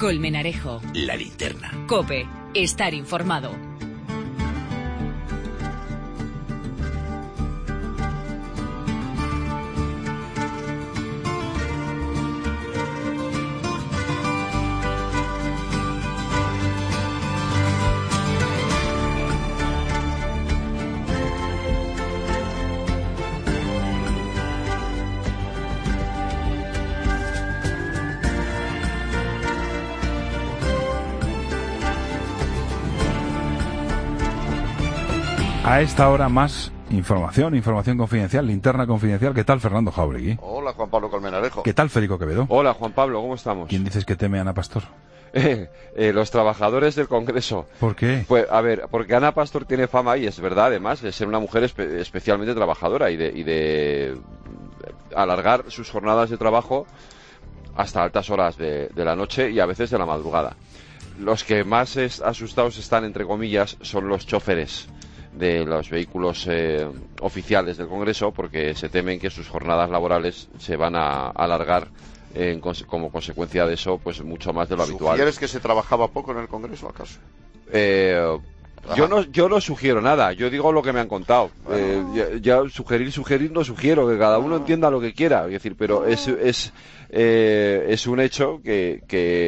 Colmenarejo. La Linterna. COPE. Estar informado. A esta hora más información confidencial, linterna confidencial. ¿Qué tal, Fernando Jauregui? Hola, Juan Pablo Colmenarejo. ¿Qué tal, Federico Quevedo? Hola, Juan Pablo, ¿cómo estamos? ¿Quién dices que teme a Ana Pastor? Los trabajadores del Congreso. ¿Por qué? Pues, a ver, porque Ana Pastor tiene fama, y es verdad, además, de ser una mujer especialmente trabajadora y de alargar sus jornadas de trabajo hasta altas horas de la noche y a veces de la madrugada. Los que más asustados están, entre comillas, son los choferes de los vehículos oficiales del Congreso, porque se temen que sus jornadas laborales se van a alargar como consecuencia de eso, pues mucho más de lo habitual. ¿Sugieres que se trabajaba poco en el Congreso, acaso? Yo no sugiero nada, yo digo lo que me han contado. Ya sugerir no sugiero, que cada uno entienda lo que quiera, es decir, pero es un hecho que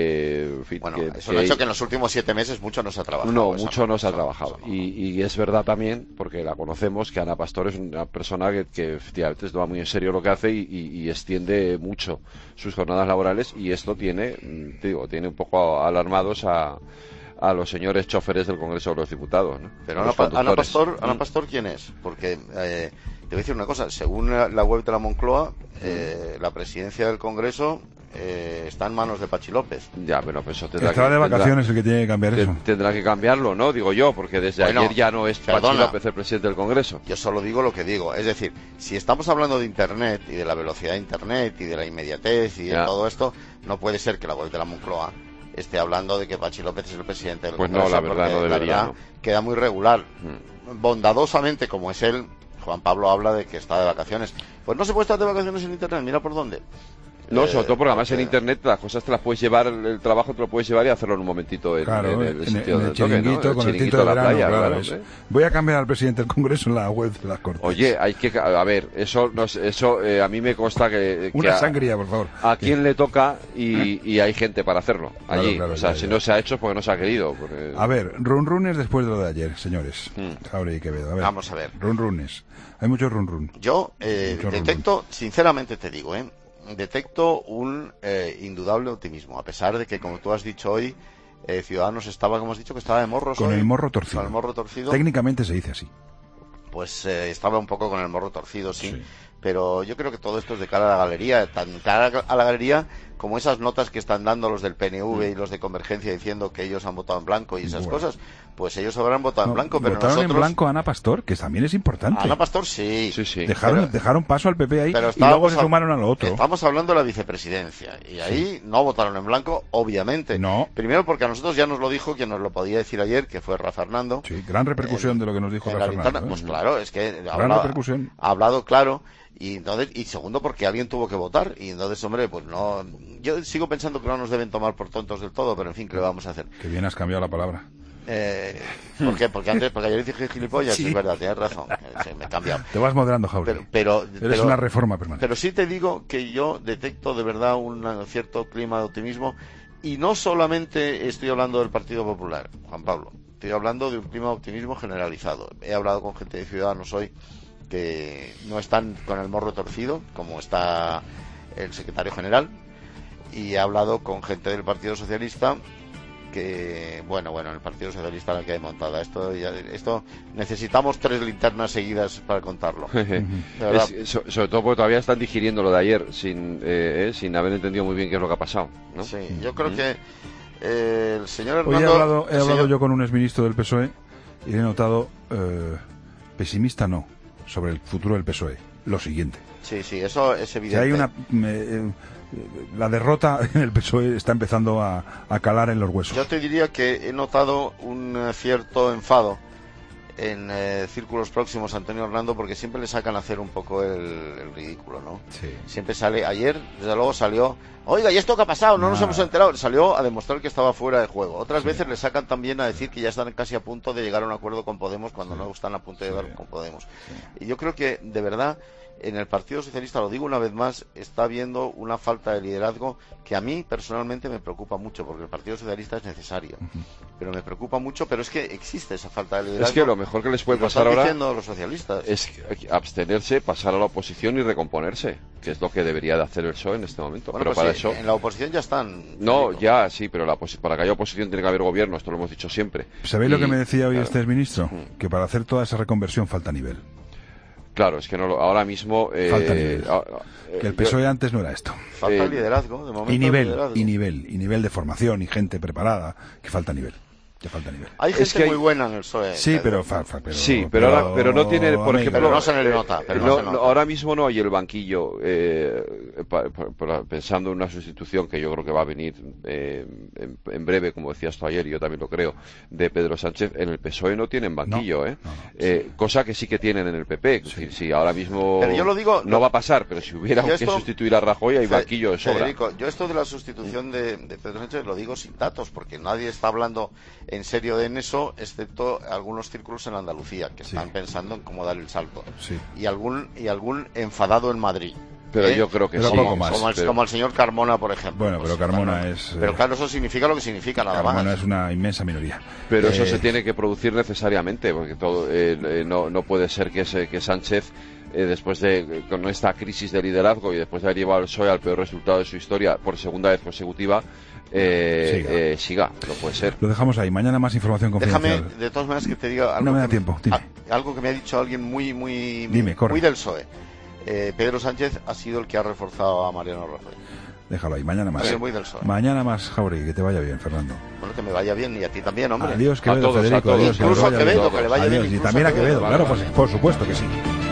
en fin, bueno, es un hecho que en los últimos 7 meses mucho no se ha trabajado. No, mucho no se ha trabajado. Y es verdad también, porque la conocemos, que Ana Pastor es una persona que efectivamente toma muy en serio lo que hace y extiende mucho sus jornadas laborales, y esto tiene un poco alarmados a los señores choferes del Congreso de los Diputados, ¿no? Pero Ana Pastor, ¿quién es? Porque te voy a decir una cosa, según la web de la Moncloa, la presidencia del Congreso está en manos de Pachi López. Ya, pero pues eso Estaba de vacaciones el que tiene que cambiar eso. Tendrá que cambiarlo, ¿no? Digo yo, porque desde ayer ya no es Pachi López el presidente del Congreso. Yo solo digo lo que digo. Es decir, si estamos hablando de Internet y de la velocidad de Internet y de la inmediatez y de todo esto, no puede ser que la web de la Moncloa esté hablando de que Pachi López es el presidente del Congreso. Pues no, la verdad no debería, ¿no? Queda muy regular. Bondadosamente, como es él, Juan Pablo habla de que está de vacaciones. Pues no se puede estar de vacaciones en Internet, mira por dónde. No, sobre todo porque además en Internet las cosas te las puedes llevar, el trabajo te lo puedes llevar y hacerlo en un momentito en el sitio del chiringuito, ¿no? con el tinto de la playa, claro. Voy a cambiar al presidente del Congreso en la web de las Cortes. Oye, hay que, a ver, eso a mí me consta que una sangría, por favor. A quien le toca y hay gente para hacerlo allí. Claro, o sea, si no se ha hecho es porque no se ha querido. Porque... A ver, runrunes después de lo de ayer, señores. Jauregui y Quevedo. A ver, vamos a ver. Runrunes. Hay muchos runrun. Yo detecto, sinceramente te digo, detecto un indudable optimismo, a pesar de que, como tú has dicho hoy, Ciudadanos estaba, como has dicho, que estaba de morros. Con el morro torcido. Con el morro torcido. Técnicamente se dice así. Pues estaba un poco con el morro torcido, sí. Pero yo creo que todo esto es de cara a la galería, tan cara a la galería como esas notas que están dando los del PNV y los de Convergencia diciendo que ellos han votado en blanco y esas cosas. Pues ellos habrán votado en blanco, pero votaron nosotros... en blanco a Ana Pastor, que también es importante. Ana Pastor sí. Dejaron paso al PP ahí y luego se sumaron a lo otro. Estamos hablando de la vicepresidencia y ahí no votaron en blanco, obviamente. No. Primero porque a nosotros ya nos lo dijo quien nos lo podía decir ayer, que fue Rafa Fernando. Sí, gran repercusión de lo que nos dijo Rafa Fernando. Pues claro, es que ha hablado claro. Y segundo porque alguien tuvo que votar y entonces, hombre, pues no, yo sigo pensando que no nos deben tomar por tontos del todo, pero en fin, ¿qué le vamos a hacer? Que bien has cambiado la palabra. ¿Por qué? Porque ayer dije gilipollas, sí. Es verdad, tienes razón, me he cambiado. Te vas moderando, Jauregui. Pero eres una reforma permanente. Pero sí te digo que yo detecto de verdad un cierto clima de optimismo, y no solamente estoy hablando del Partido Popular, Juan Pablo, estoy hablando de un clima de optimismo generalizado. He hablado con gente de Ciudadanos hoy que no están con el morro torcido, como está el secretario general, y he hablado con gente del Partido Socialista que, bueno, el Partido Socialista la que hay montada. Esto necesitamos 3 linternas seguidas para contarlo. Sobre todo porque todavía están digiriendo lo de ayer sin haber entendido muy bien qué es lo que ha pasado, ¿no? Sí, yo creo que el señor Hernando... Hoy he hablado yo con un exministro del PSOE y he notado pesimista sobre el futuro del PSOE. Lo siguiente. Sí, eso es evidente. Que hay la derrota en el PSOE está empezando a calar en los huesos. Yo te diría que he notado un cierto enfado círculos próximos a Antonio Hernando, porque siempre le sacan a hacer un poco el ridículo, ¿no? Sí. Siempre sale, ayer desde luego salió, oiga, ¿y esto qué ha pasado? No nos hemos enterado. Salió a demostrar que estaba fuera de juego. Otras veces le sacan también a decir que ya están casi a punto de llegar a un acuerdo con Podemos cuando no están a punto de llegar con Podemos. Y yo creo que, de verdad, en el Partido Socialista, lo digo una vez más, está habiendo una falta de liderazgo que a mí personalmente me preocupa mucho, porque el Partido Socialista es necesario. Pero me preocupa mucho, pero es que existe esa falta de liderazgo. Es que lo mejor que les puede pasar ahora ahora diciendo los socialistas es abstenerse, pasar a la oposición y recomponerse, que es lo que debería de hacer el PSOE en este momento. Bueno, pero pues para sí, eso en la oposición ya están. no, ya sí, pero para que haya oposición tiene que haber gobierno, esto lo hemos dicho siempre. ¿Sabéis lo que me decía hoy claro, este ministro? Que para hacer toda esa reconversión falta nivel. Claro, es que no ahora mismo Falta nivel. Que el PSOE antes no era esto. Falta liderazgo, de momento. Y liderazgo. nivel de formación y gente preparada, que falta nivel. Que falta nivel. Hay gente muy buena en el PSOE. Sí, pero no tiene, por ejemplo, pero no se le nota. Ahora mismo no hay el banquillo, pensando en una sustitución que yo creo que va a venir en breve, como decías tú ayer, y yo también lo creo, de Pedro Sánchez. En el PSOE no tienen banquillo, cosa que sí que tienen en el PP. Es decir, si ahora mismo pero yo lo digo, no va a pasar, pero si hubiera que sustituir a Rajoy hay banquillo de sobra. Federico, yo esto de la sustitución de Pedro Sánchez lo digo sin datos, porque nadie está hablando en serio en eso, excepto algunos círculos en Andalucía que están pensando en cómo dar el salto, y algún enfadado en Madrid. Pero yo creo que pero sí. Poco más, como el señor Carmona, por ejemplo. Bueno, pero Carmona es... Pero claro, eso significa lo que significa, nada más. Carmona es una inmensa minoría. Pero eso se tiene que producir necesariamente, porque todo no puede ser que Sánchez, después con esta crisis de liderazgo y después de haber llevado al PSOE al peor resultado de su historia por segunda vez consecutiva, siga. No puede ser. Lo dejamos ahí. Mañana más información confidencial. Déjame, de todas maneras, que te diga algo. No me da tiempo. Dime. Algo que me ha dicho alguien muy corre. muy del PSOE. Pedro Sánchez ha sido el que ha reforzado a Mariano Rajoy. Déjalo ahí, mañana más. Muy del PSOE. Mañana más, Jauregui, que te vaya bien, Fernando. Bueno, que me vaya bien, y a ti también, hombre. Adiós, Quevedo, a todos, Federico. A todos. Adiós, incluso a Quevedo, que le vaya bien. Y también a Quevedo, claro, por supuesto que sí.